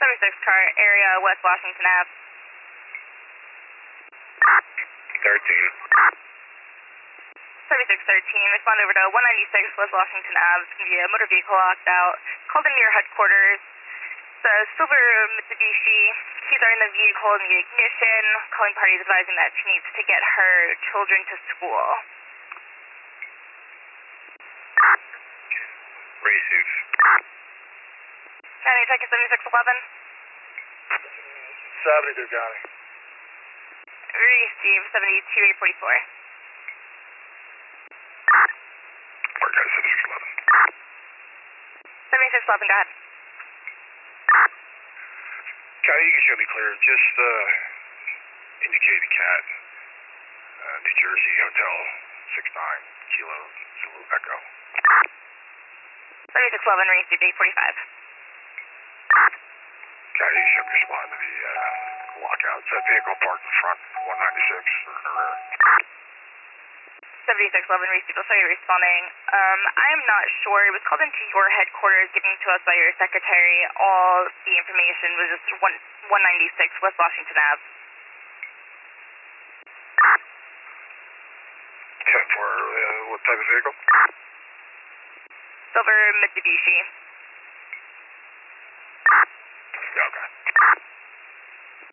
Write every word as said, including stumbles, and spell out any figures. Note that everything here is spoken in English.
seventy-six car area, West Washington Ave. thirteen. seventy-six thirteen, respond over to one ninety-six West Washington Ave. It's going to be a motor vehicle locked out. Called into your headquarters. It's a silver Mitsubishi. Keys are in the vehicle in the ignition. Calling party is advising that she needs to get her children to school. Receive. County checking seventy-six eleven. seventy-two, County. Receive seventy-two eight forty-four. Mark seventy-six eleven. seventy-six eleven, go ahead. County, you can show me clear. Just uh, indicate the cat. Uh, New Jersey Hotel six nine Kilo Zulu Echo. seventy-six eleven, received eight forty-five. County, you show me respond to the uh, lockout. Is that vehicle parked in front one ninety-six or in the rear? seventy-six eleven, received. I'll show you responding. Um, I am not sure. It was called into your headquarters, given to us by your secretary. All the information was just one, one ninety-six West Washington Ave. ten four, uh, what type of vehicle? Silver Mitsubishi. Yeah, okay.